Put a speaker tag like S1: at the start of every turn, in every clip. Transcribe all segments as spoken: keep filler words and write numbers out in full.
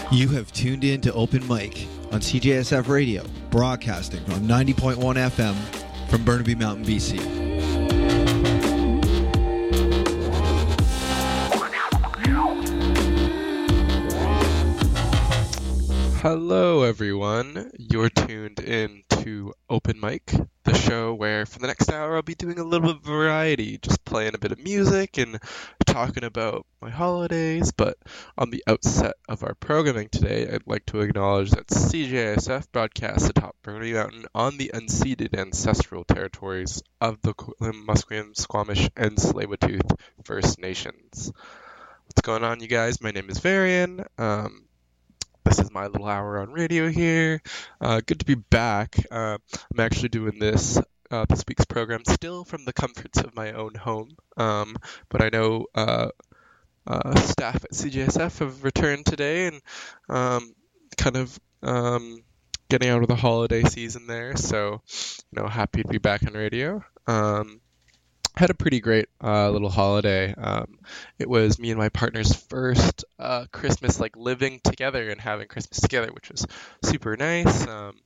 S1: You have tuned in to Open Mic on C J S F Radio, broadcasting on ninety point one F M from Burnaby Mountain, B C.
S2: Hello everyone, you're tuned in to Open Mic, the show where for the next hour I'll be doing a little bit of variety, just playing a bit of music and talking about my holidays. But on the outset of our programming today, I'd like to acknowledge that C J S F broadcasts atop Burnaby Mountain on the unceded ancestral territories of the Musqueam, Squamish, and Tsleil-Waututh First Nations. What's going on, you guys? My name is Varian. Um, This is my little hour on radio here. Uh, good to be back. Uh, I'm actually doing this, uh, this week's program, still from the comforts of my own home. Um, but I know uh, uh, staff at C J S F have returned today and um, kind of um, getting out of the holiday season there. So, you know, happy to be back on radio. Um, had a pretty great uh, little holiday. Um, it was me and my partner's first uh, Christmas, like living together and having Christmas together, which was super nice. Um,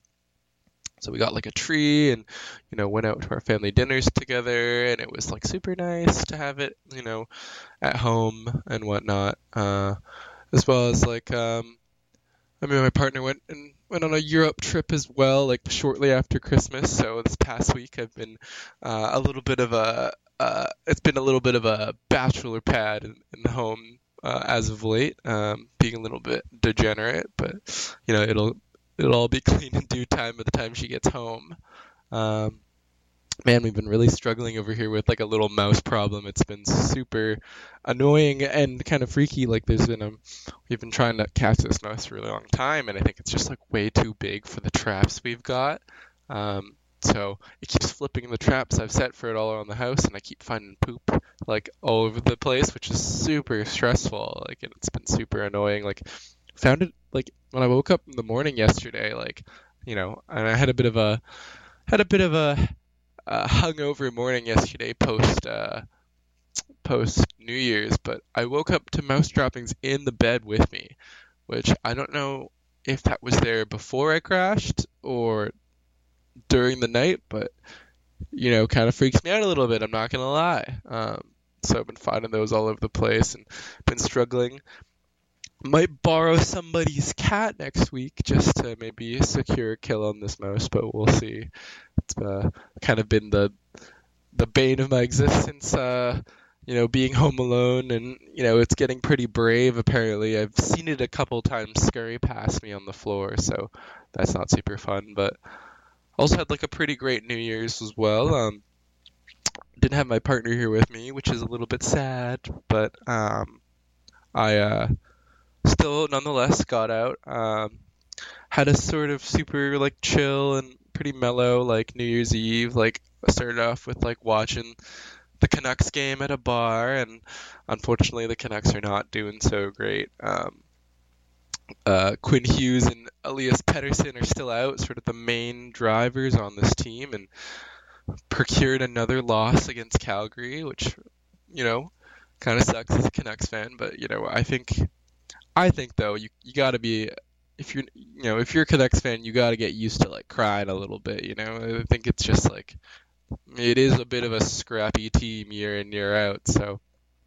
S2: so we got like a tree and, you know, went out to our family dinners together, and it was like super nice to have it, you know, at home and whatnot. Uh, as well as like, um, I mean, my partner went and went on a Europe trip as well, like shortly after Christmas. So this past week I've been uh, a little bit of a, uh, it's been a little bit of a bachelor pad in, in the home uh, as of late, um, being a little bit degenerate, but you know, it'll, it'll all be clean in due time by the time she gets home. Um, Man, we've been really struggling over here with like a little mouse problem. It's been super annoying and kind of freaky. Like there's been a, we've been trying to catch this mouse for a really long time, and I think it's just like way too big for the traps we've got. Um, so it keeps flipping the traps I've set for it all around the house, and I keep finding poop like all over the place, which is super stressful. Like, and it's been super annoying. Like, found it like when I woke up in the morning yesterday, like, you know, and I had a bit of a, had a bit of a, Uh, hungover morning yesterday post uh, post New Year's, but I woke up to mouse droppings in the bed with me, which I don't know if that was there before I crashed or during the night, but you know, kind of freaks me out a little bit, I'm not gonna lie. Um, so I've been finding those all over the place and been struggling. Might borrow somebody's cat next week just to maybe secure a kill on this mouse, but we'll see. It's uh, kind of been the the bane of my existence, uh, you know, being home alone, and you know, it's getting pretty brave. Apparently, I've seen it a couple times scurry past me on the floor, so that's not super fun. But also had like a pretty great New Year's as well. Um, didn't have my partner here with me, which is a little bit sad, but um, I. Uh, Still, nonetheless, got out. Um, had a sort of super like chill and pretty mellow like New Year's Eve. Like I started off with like watching the Canucks game at a bar, and unfortunately the Canucks are not doing so great. Um, uh, Quinn Hughes and Elias Pettersson are still out, sort of the main drivers on this team, and procured another loss against Calgary, which, you know, kind of sucks as a Canucks fan. But you know, I think. I think though you you gotta be, if you're you know if you're a Canucks fan, you gotta get used to like crying a little bit. You know, I think it's just like it is a bit of a scrappy team year in year out. So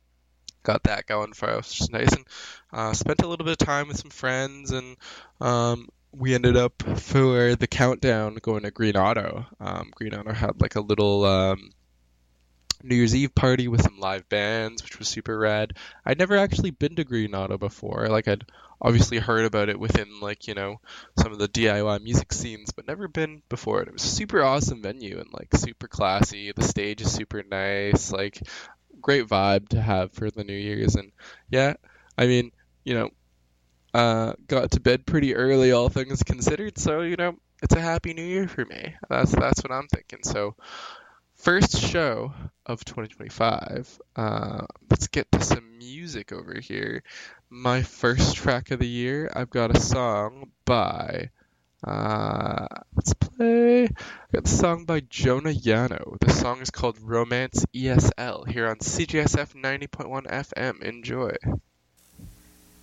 S2: got that going for us, which is nice, and uh, spent a little bit of time with some friends, and um, we ended up for the countdown going to Green Auto. Um, Green Auto had like a little. Um, New Year's Eve party with some live bands, which was super rad. I'd never actually been to Green Auto before. Like, I'd obviously heard about it within, like, you know, some of the D I Y music scenes, but never been before. And it was a super awesome venue and, like, super classy. The stage is super nice. Like, great vibe to have for the New Year's. And, yeah, I mean, you know, uh, got to bed pretty early, all things considered. So, you know, it's a happy New Year for me. That's, that's what I'm thinking. So, first show of twenty twenty-five. Uh, let's get to some music over here. My first track of the year, I've got a song by, uh, let's play, I've got a song by Jonah Yano. The song is called Romance E S L here on C J S F ninety point one F M. Enjoy.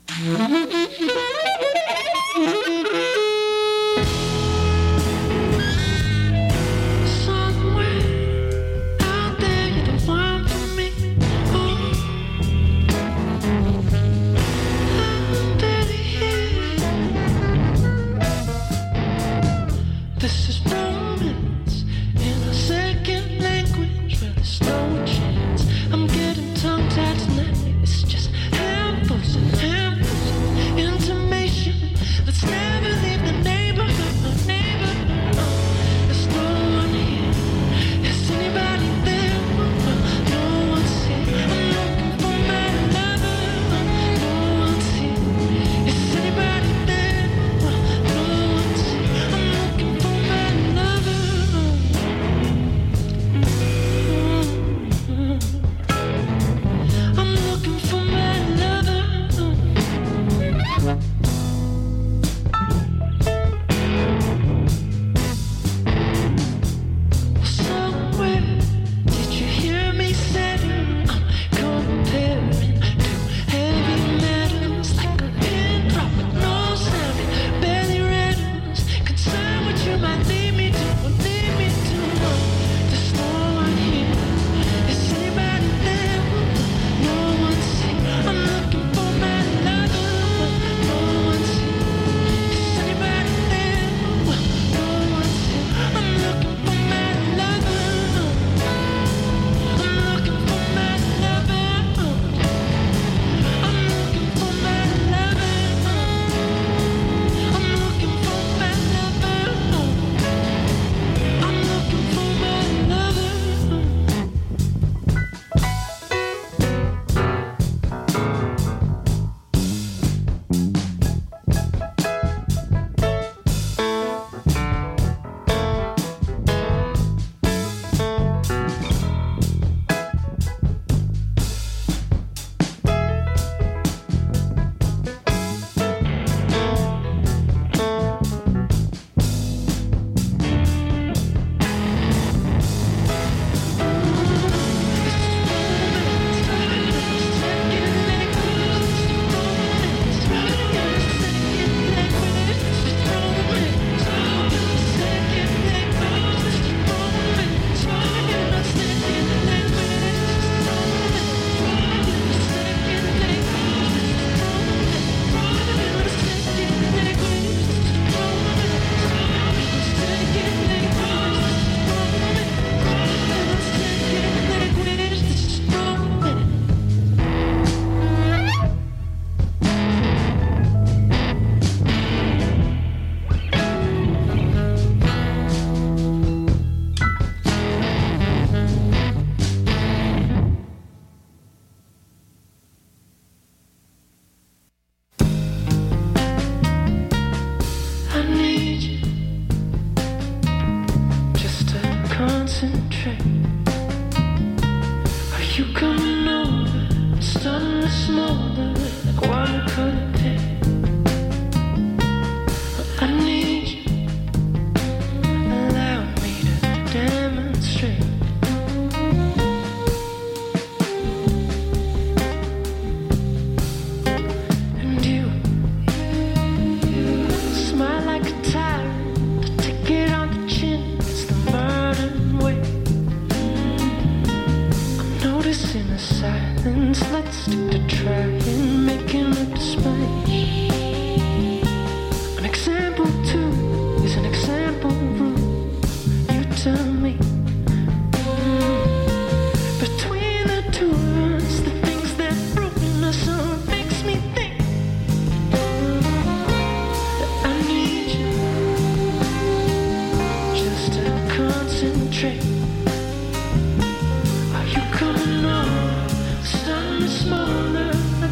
S3: Are you coming on? The sun is smaller.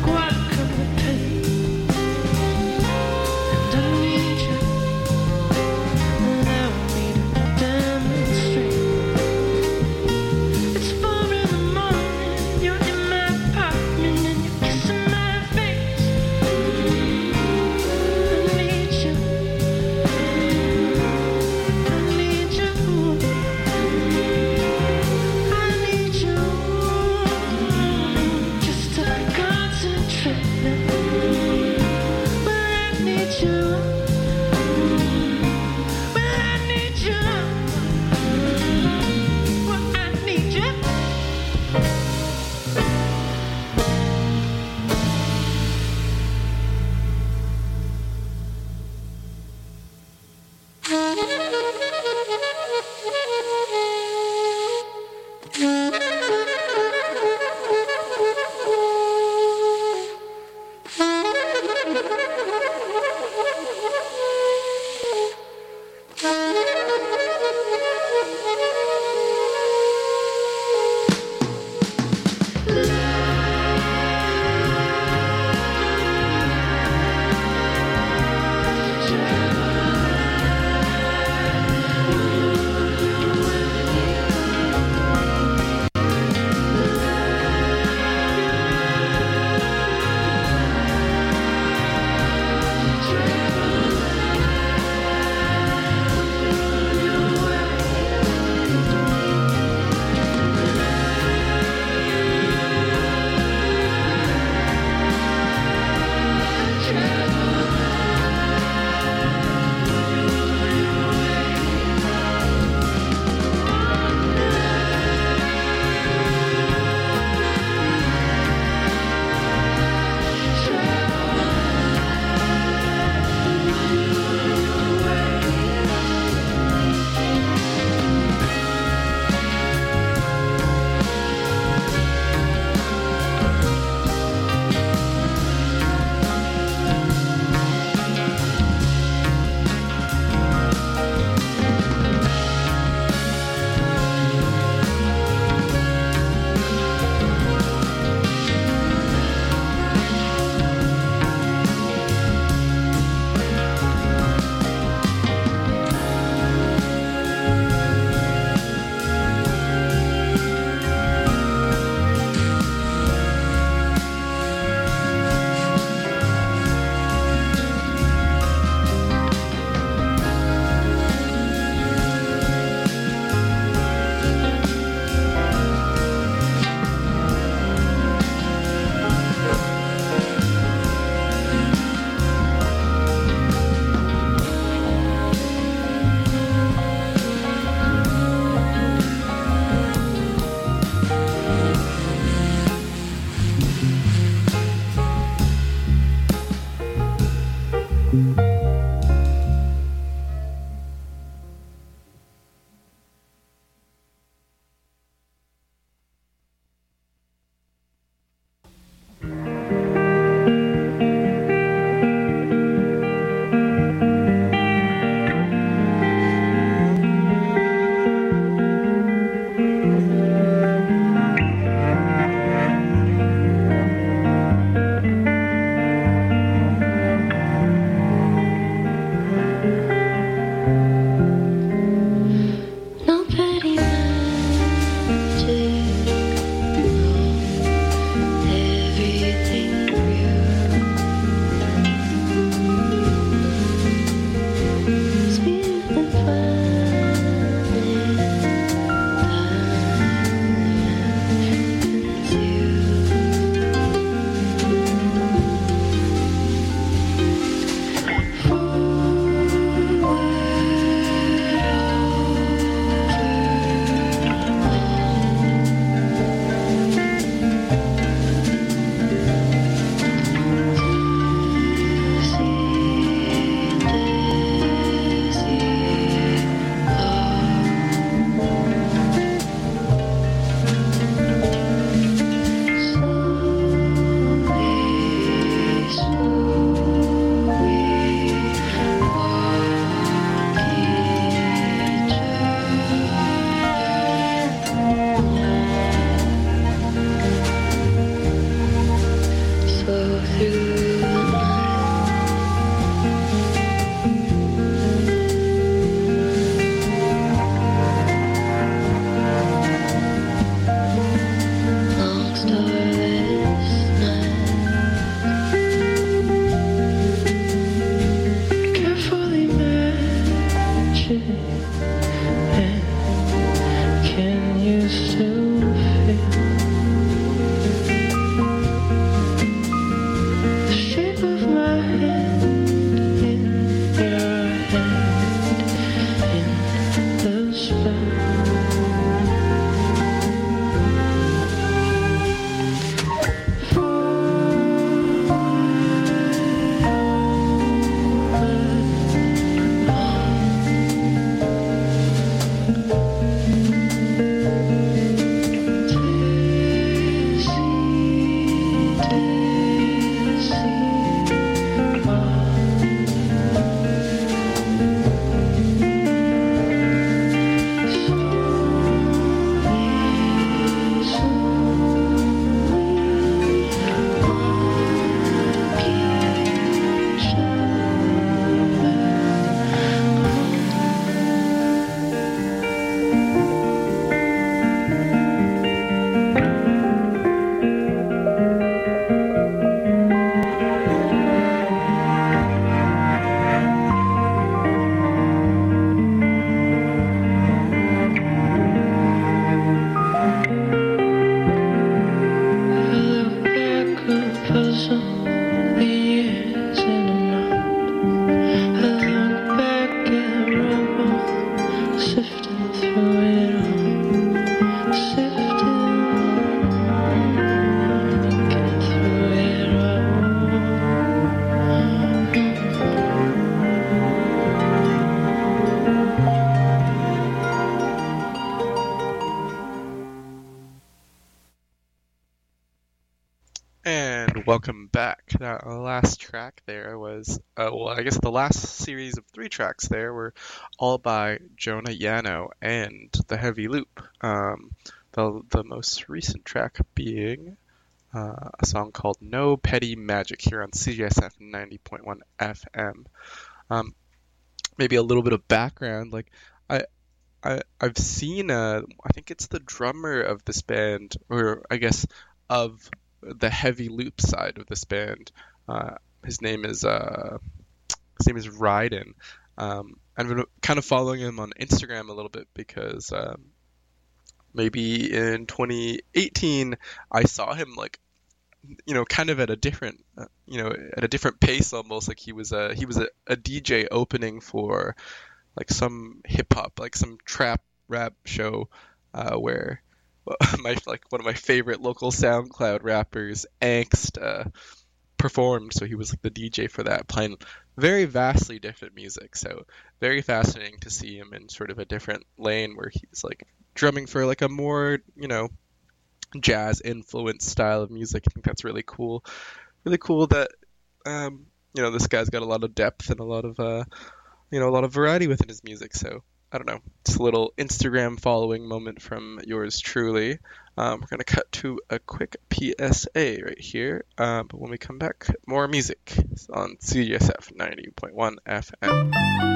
S2: And welcome back. That last track there was, uh, well, I guess the last series of three tracks there were all by Jonah Yano and The Heavy Loop. Um, the the most recent track being uh, a song called No Petty Magic here on C G S F ninety point one F M. Um, maybe a little bit of background, like I. I, I've seen, uh, I think it's the drummer of this band, or I guess of the Heavy Loop side of this band. Uh, his name is uh, his name is Ryden. Um, I've been kind of following him on Instagram a little bit because um, maybe in twenty eighteen I saw him like, you know, kind of at a different, uh, you know, at a different pace almost. Like he was a he was a, a D J opening for like some hip hop, like some trap rap show, uh, where my like one of my favorite local SoundCloud rappers, Angst, uh, performed. So he was like the D J for that, playing very vastly different music. So very fascinating to see him in sort of a different lane where he's like drumming for like a more, you know, jazz influenced style of music. I think that's really cool. Really cool that um, you know, this guy's got a lot of depth and a lot of uh you know, a lot of variety within his music. So I don't know, just a little Instagram following moment from yours truly. Um, we're gonna cut to a quick P S A right here. Um, but when we come back, more music on C G S F ninety point one F M.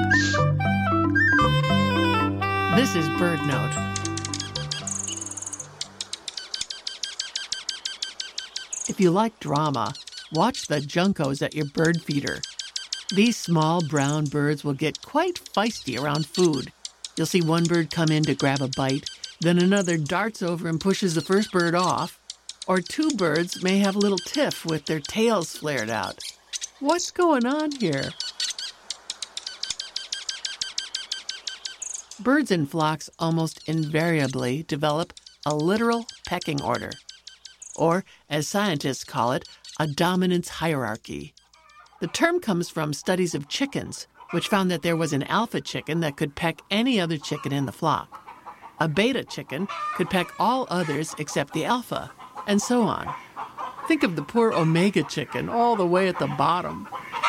S3: This is Bird Note. If you like drama, watch the Juncos at your bird feeder. These small brown birds will get quite feisty around food. You'll see one bird come in to grab a bite, then another darts over and pushes the first bird off, or two birds may have a little tiff with their tails flared out. What's going on here? Birds in flocks almost invariably develop a literal pecking order, or, as scientists call it, a dominance hierarchy. The term comes from studies of chickens, which found that there was an alpha chicken that could peck any other chicken in the flock. A beta chicken could peck all others except the alpha, and so on. Think of the poor omega chicken all the way at the bottom.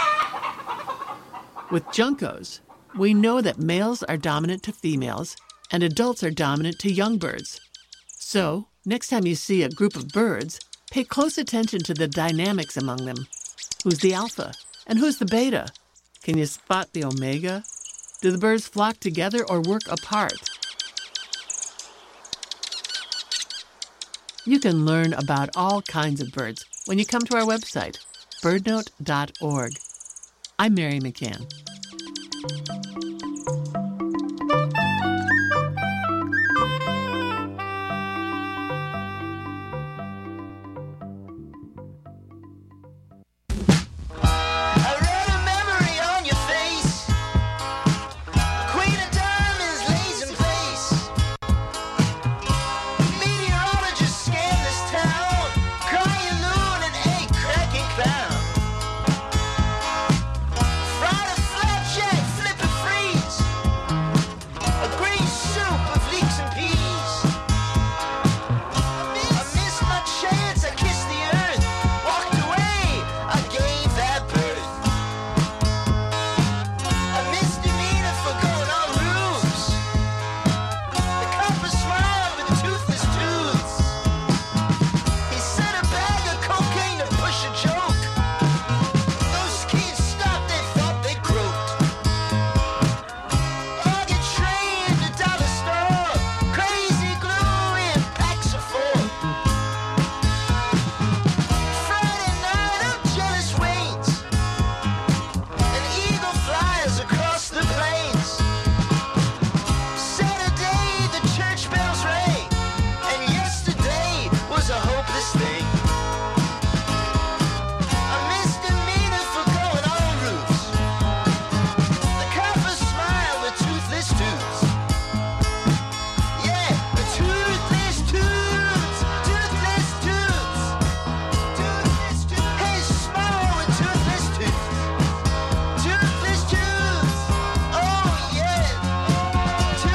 S3: With Juncos, we know that males are dominant to females and adults are dominant to young birds. So, next time you see a group of birds, pay close attention to the dynamics among them. Who's the alpha? And who's the beta? Can you spot the omega? Do the birds flock together or work apart? You can learn about all kinds of birds when you come to our website, bird note dot org. I'm Mary McCann.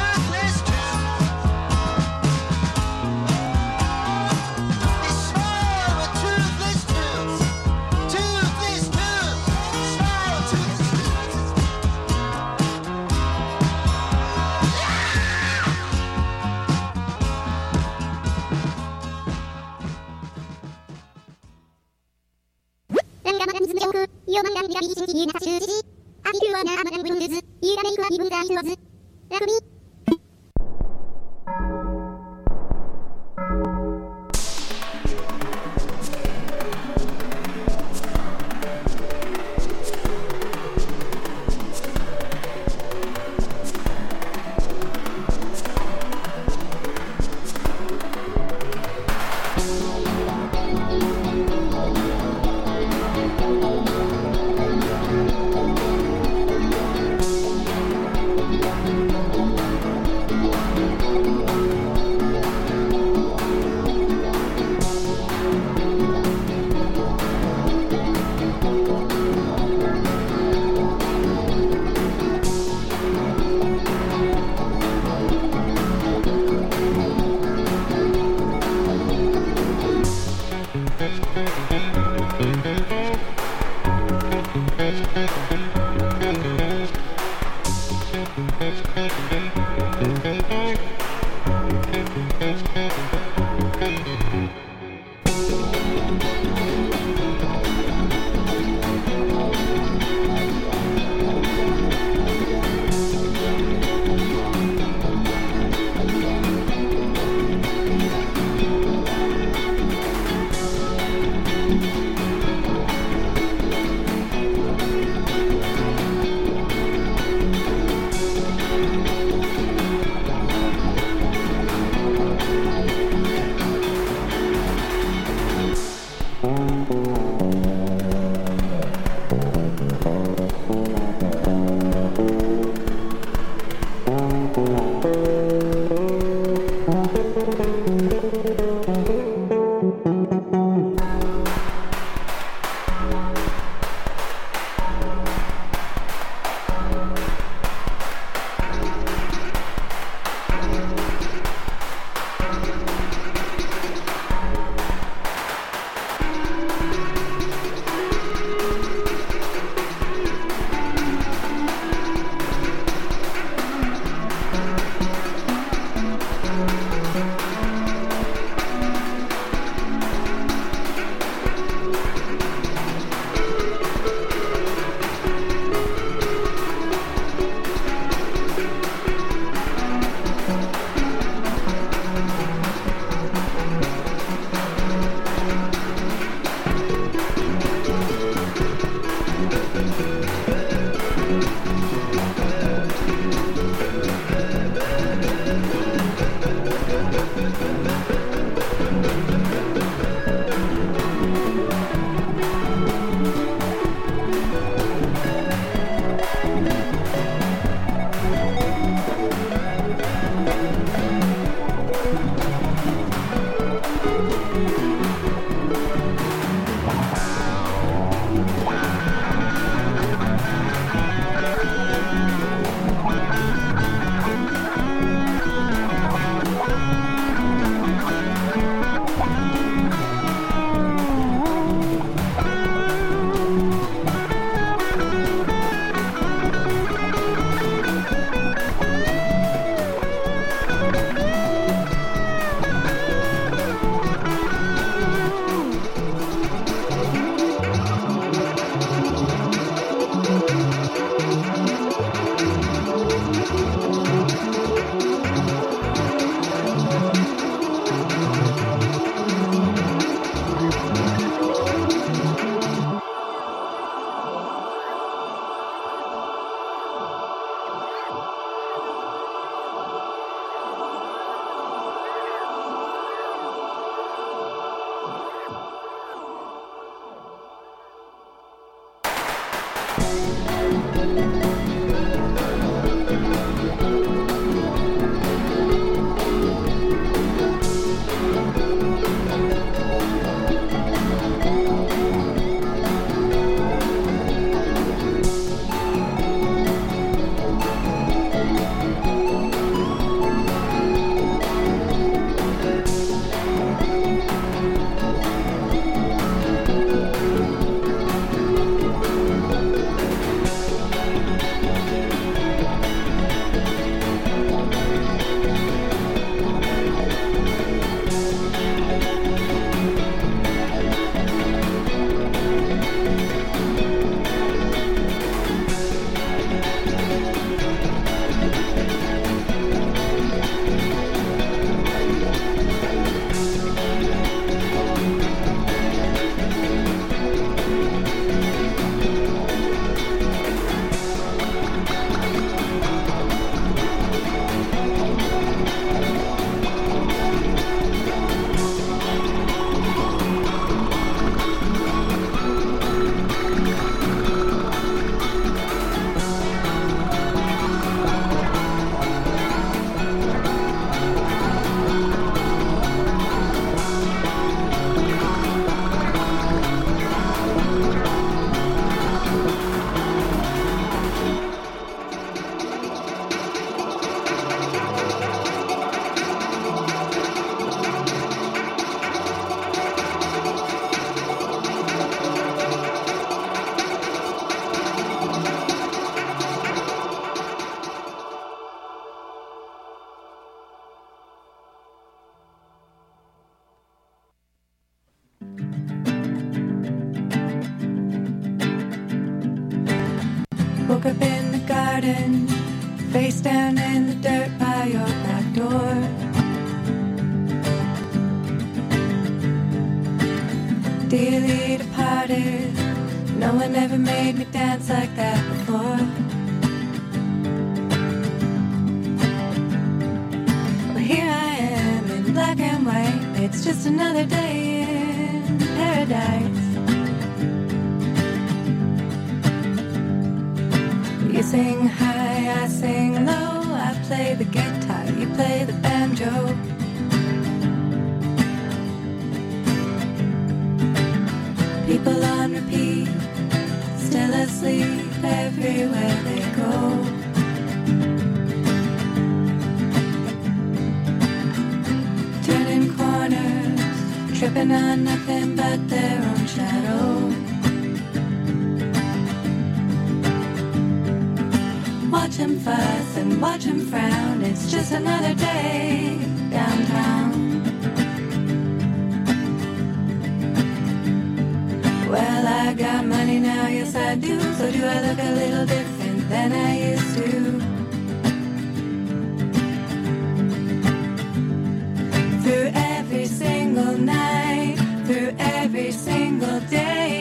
S4: Smile 그 위험한 비가 비신지 나사 주지 아비규와 나아만 분드즈 이라메이크와 비분자 이루어즈 라그미
S5: woke up in the garden, face down in the dirt by your back door. Dearly departed, no one ever made me dance like that before. Well, here I am in black and white, it's just another day in paradise. You sing high, I sing low, I play the guitar, you play the banjo. People on repeat, still asleep everywhere they go. Turning corners, tripping on nothing but their own shadow. Watch 'em fuss and watch 'em frown, it's just another day downtown. Well, I got money now, yes I do, so do I look a little different than I used to? Through every single night, through every single day,